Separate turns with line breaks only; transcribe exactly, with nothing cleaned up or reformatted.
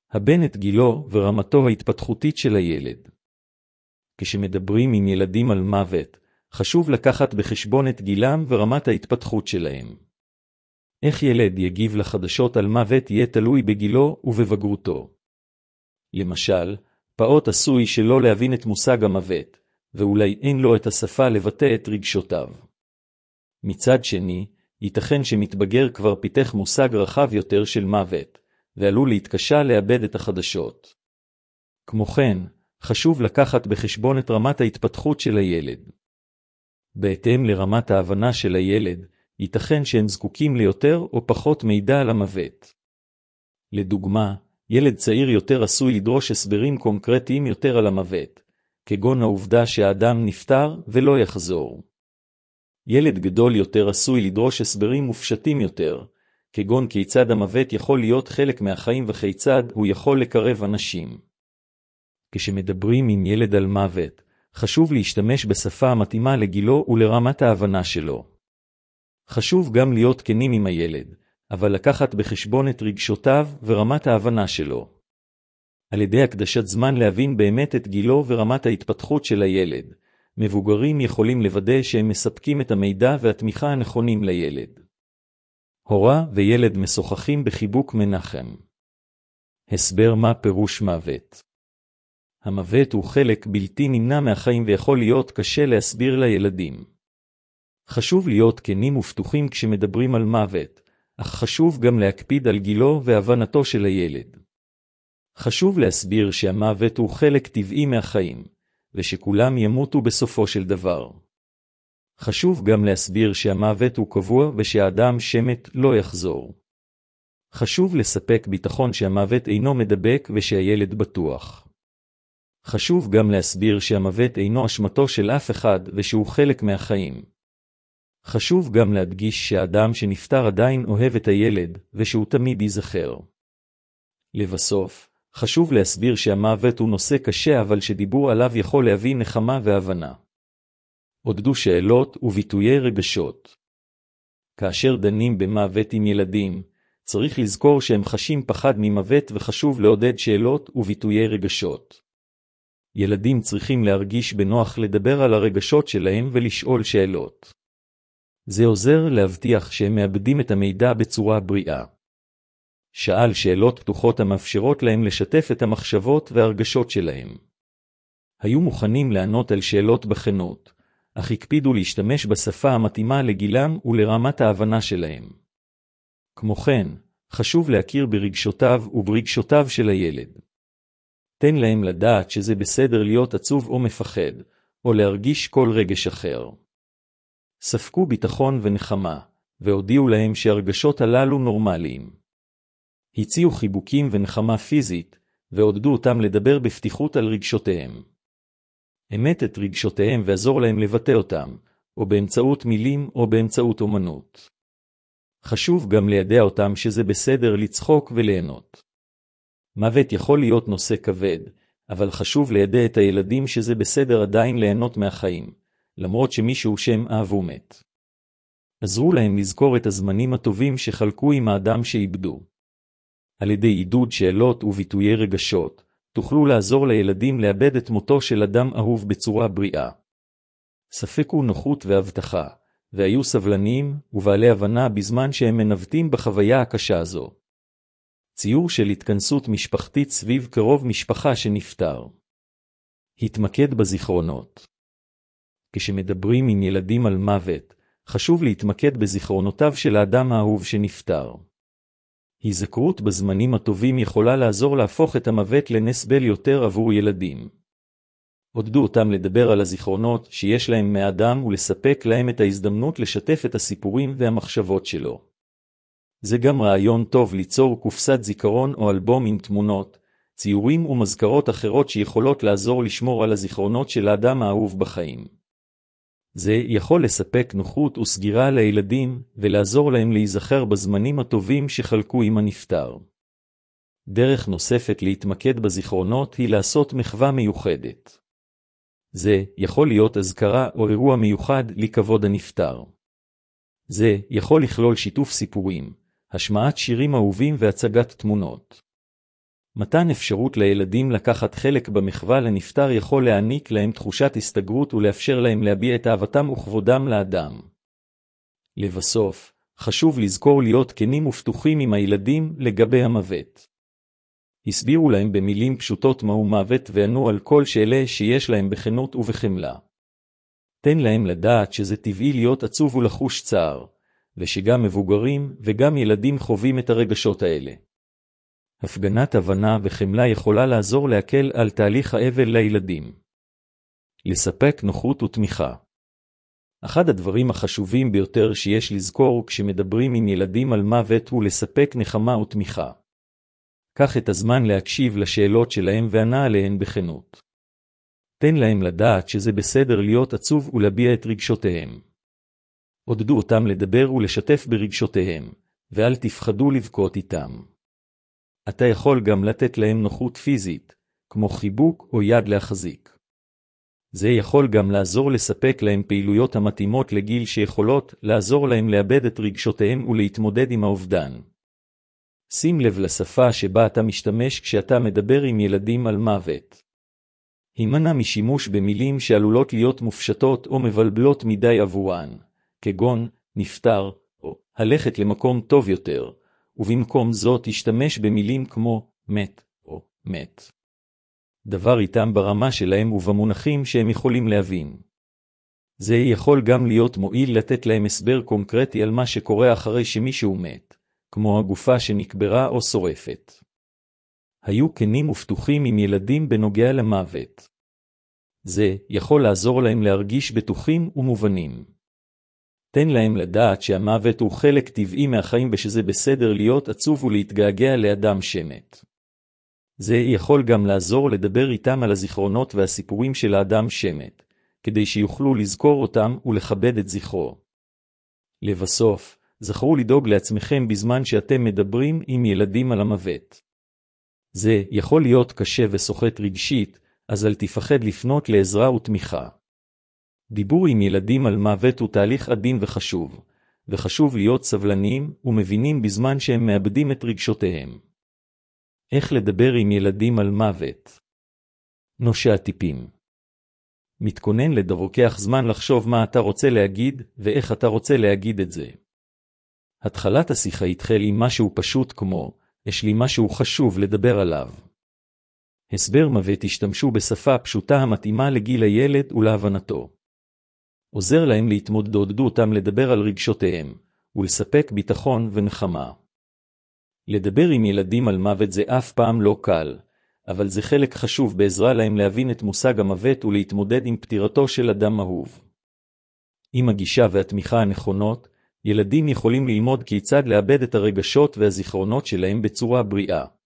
הבן את גילו ורמתו ההתפתחותית של הילד. כשמדברים עם ילדים על מוות, חשוב לקחת בחשבון את גילם ורמת ההתפתחות שלהם. איך ילד יגיב לחדשות על מוות יהיה תלוי בגילו ובבגרותו. למשל, פעוט עשוי שלא להבין את מושג המוות, ואולי אין לו את השפה לבטא את רגשותיו. מצד שני, ייתכן שמתבגר כבר פיתח מושג רחב יותר של מוות, ועלול להתקשה לאבד את החדשות. כמו כן, חשוב לקחת בחשבון את רמת ההתפתחות של הילד. בהתאם לרמת ההבנה של הילד, ייתכן שהם זקוקים ליותר או פחות מידע על המוות. לדוגמה, ילד צעיר יותר עשוי לדרוש הסברים קונקרטיים יותר על המוות, כגון העובדה שהאדם נפטר ולא יחזור. ילד גדול יותר עשוי לדרוש הסברים מופשטים יותר, כגון כיצד המוות יכול להיות חלק מהחיים וכיצד הוא יכול לקרב אנשים. כשמדברים עם ילד על מוות, חשוב להשתמש בשפה המתאימה לגילו ולרמת ההבנה שלו. חשוב גם להיות כנים עם הילד, אבל לקחת בחשבון את רגשותיו ורמת ההבנה שלו. על ידי הקדשת זמן להבין באמת את גילו ורמת ההתפתחות של הילד, מבוגרים יכולים לוודא שהם מספקים את המידע והתמיכה הנכונים לילד. הורה וילד משוחחים בחיבוק מנחם. הסבר מה פירוש מוות. המוות הוא חלק בלתי נמנע מהחיים ויכול להיות קשה להסביר לילדים. חשוב להיות כנים ופתוחים כשמדברים על מוות, אך חשוב גם להקפיד על גילו והבנתו של הילד. חשוב להסביר שהמוות הוא חלק טבעי מהחיים, ושכולם ימותו בסופו של דבר. חשוב גם להסביר שהמוות הוא קבוע ושהאדם שמת לא יחזור. חשוב לספק ביטחון שהמוות אינו מדבק ושהילד בטוח. חשוב גם להסביר שהמוות אינו אשמתו של אף אחד ושהוא חלק מהחיים. חשוב גם להדגיש שהאדם שנפטר עדיין אוהב את הילד ושהוא תמיד ייזכר. לבסוף, חשוב להסביר שהמוות הוא נושא קשה אבל שדיבור עליו יכול להביא נחמה והבנה. עודדו שאלות וביטויי רגשות. כאשר דנים במוות עם ילדים, צריך לזכור שהם חשים פחד ממוות וחשוב לעודד שאלות וביטויי רגשות. ילדים צריכים להרגיש בנוח לדבר על הרגשות שלהם ולשאול שאלות. זה עוזר להבטיח שהם מאבדים את המידע בצורה בריאה. שאל שאלות פתוחות המאפשרות להם לשתף את המחשבות והרגשות שלהם. היו מוכנים לענות על שאלות בכנות, אך הקפידו להשתמש בשפה המתאימה לגילם ולרמת ההבנה שלהם. כמו כן, חשוב להכיר ברגשותיו וברגשותיו של הילד. תן להם לדעת שזה בסדר להיות עצוב או מפחד, או להרגיש כל רגש אחר. ספקו ביטחון ונחמה, והודיעו להם שהרגשות הללו נורמליים. הציעו חיבוקים ונחמה פיזית, ועודדו אותם לדבר בפתיחות על רגשותיהם. אמת את רגשותיהם ועזור להם לבטא אותם, או באמצעות מילים או באמצעות אומנות. חשוב גם לידע אותם שזה בסדר לצחוק וליהנות. מוות יכול להיות נושא כבד, אבל חשוב לידע את הילדים שזה בסדר עדיין ליהנות מהחיים, למרות שמישהו שם אהבו מת. עזרו להם לזכור את הזמנים הטובים שחלקו עם האדם שאיבדו. על ידי עידוד שאלות וביטויי רגשות, תוכלו לעזור לילדים לאבד את מותו של אדם אהוב בצורה בריאה. ספקו נוחות והבטחה, והיו סבלניים ובעלי הבנה בזמן שהם מנווטים בחוויה הקשה הזו. ציור של התכנסות משפחתית סביב קרוב משפחה שנפטר. התמקד בזיכרונות. כשמדברים עם ילדים על מוות, חשוב להתמקד בזיכרונותיו של האדם האהוב שנפטר. היזכרות בזמנים הטובים יכולה לעזור להפוך את המוות לנסבל יותר עבור ילדים. עודדו אותם לדבר על הזיכרונות שיש להם מאדם ולספק להם את ההזדמנות לשתף את הסיפורים והמחשבות שלו. זה גם רעיון טוב ליצור קופסת זיכרון או אלבום עם תמונות, ציורים ומזכרות אחרות שיכולות לעזור לשמור על הזיכרונות של האדם האהוב בחיים. זה יכול לספק נוחות וסגירה לילדים ולעזור להם להיזכר בזמנים הטובים שחלקו עם הנפטר. דרך נוספת להתמקד בזיכרונות היא לעשות מחווה מיוחדת. זה יכול להיות אזכרה או אירוע מיוחד לכבוד הנפטר. זה יכול לכלול שיתוף סיפורים, השמעת שירים אהובים והצגת תמונות. מתן אפשרות לילדים לקחת חלק במחווה לנפטר יכול להעניק להם תחושת הסתגרות ולאפשר להם להביע את אהבתם וכבודם לאדם. לבסוף, חשוב לזכור להיות כנים ופתוחים עם הילדים לגבי המוות. הסבירו להם במילים פשוטות מהו מוות וענו על כל שאלה שיש להם בכנות ובחמלה. תן להם לדעת שזה טבעי להיות עצוב ולחוש צער, ושגם מבוגרים וגם ילדים חווים את הרגשות האלה. הפגנת הבנה וחמלה יכולה לעזור להקל על תהליך האבל לילדים. לספק נוחות ותמיכה. אחד הדברים החשובים ביותר שיש לזכור כשמדברים עם ילדים על מוות הוא לספק נחמה ותמיכה. קח את הזמן להקשיב לשאלות שלהם וענה עליהן בכנות. תן להם לדעת שזה בסדר להיות עצוב ולהביע את רגשותיהם. עודדו אותם לדבר ולשתף ברגשותיהם, ואל תפחדו לבכות איתם. אתה יכול גם לתת להם נוחות פיזית, כמו חיבוק או יד להחזיק. זה יכול גם לעזור לספק להם פעילויות המתאימות לגיל שיכולות לעזור להם לאבד את רגשותיהם ולהתמודד עם האובדן. שים לב לשפה שבה אתה משתמש כשאתה מדבר עם ילדים על מוות. הימנע משימוש במילים שעלולות להיות מופשטות או מבלבלות מדי עבורן, כגון נפטר או הלכת למקום טוב יותר, ובמקום זאת תשתמש במילים כמו מת או מת. דבר איתם ברמה שלהם ובמונחים שהם יכולים להבין. זה יכול גם להיות מועיל לתת להם הסבר קונקרטי על מה שקורה אחרי שמישהו מת, כמו הגופה שנקברה או שורפת. היו כנים ופתוחים עם ילדים בנוגע למוות. זה יכול לעזור להם להרגיש בטוחים ומובנים. תן להם לדעת שהמוות הוא חלק טבעי מהחיים ושזה בסדר להיות עצוב ולהתגעגע לאדם שמת. זה יכול גם לעזור לדבר איתם על הזיכרונות והסיפורים של האדם שמת, כדי שיוכלו לזכור אותם ולכבד את זכרו. לבסוף, זכרו לדאוג לעצמכם בזמן שאתם מדברים עם ילדים על המוות. זה יכול להיות קשה וסוחט רגשית, אז אל תפחד לפנות לעזרה ותמיכה. דיבור עם ילדים על מוות הוא תהליך עדין וחשוב, וחשוב להיות סבלניים ומבינים בזמן שהם מאבדים את רגשותיהם. איך לדבר עם ילדים על מוות? נושע טיפים. מתכונן לדרוקח זמן לחשוב מה אתה רוצה להגיד ואיך אתה רוצה להגיד את זה. התחלת השיחה יתחל עם משהו פשוט כמו, יש לי משהו חשוב לדבר עליו. הסבר מוות השתמשו בשפה פשוטה המתאימה לגיל הילד ולהבנתו. עוזר להם להתמודד, עודדו אותם לדבר על רגשותיהם, ולספק ביטחון ונחמה. לדבר עם ילדים על מוות זה אף פעם לא קל, אבל זה חלק חשוב בעזרה להם להבין את מושג המוות ולהתמודד עם פטירתו של אדם אהוב. עם הגישה והתמיכה הנכונות, ילדים יכולים ללמוד כיצד לאבד את הרגשות והזיכרונות שלהם בצורה בריאה.